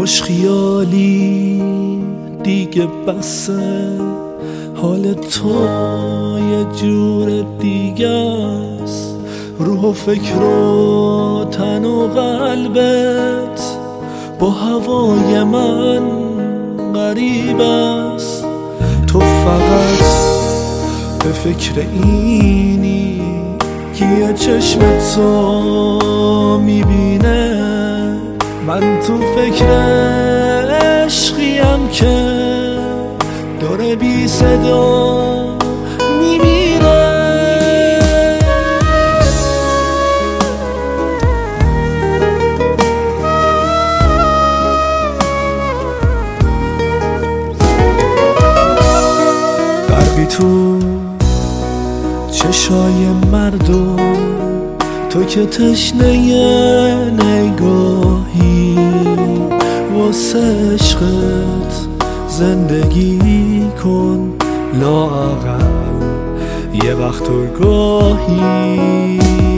خوش خیالی دیگه بسه، حال تو یه جور دیگه است، روح و فکر و تن و قلبت با هوای من غریب است. تو فقط به فکر اینی که یه چشم تو میبینه، من تو فکر عشقیم که داره بی صدا میمیره. غرقی تو چشای مردم، تو که تشنه نگاهی، واسه عشقت زندگی کن لااقل یه وقت و گاهی.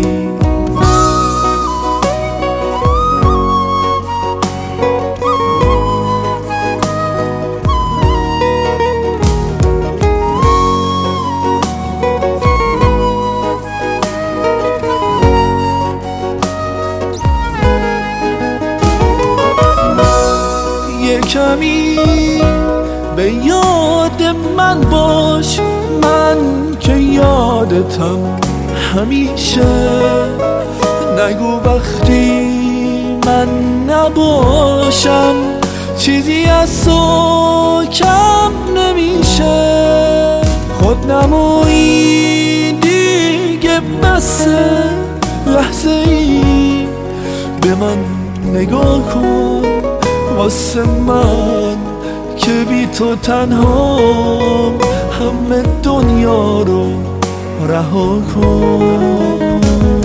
کمی به یاد من باش، من که یادتم همیشه. نگو وقتی من نباشم چیزی از تو کم نمیشه. خودنمایی دیگه بسه، لحظه ای به من نگاه کن، واسه من که بی تو تنهام، همه دنیا رو رها کن.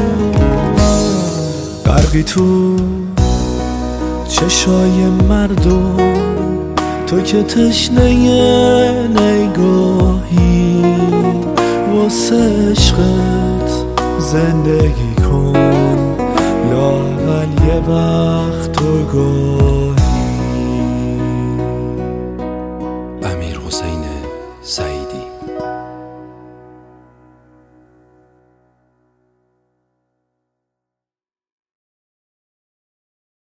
غرقی تو چشای مردم، تو که تشنه نگاهی، واسه عشقت زندگی کن لااقل یه وقت و گاهی.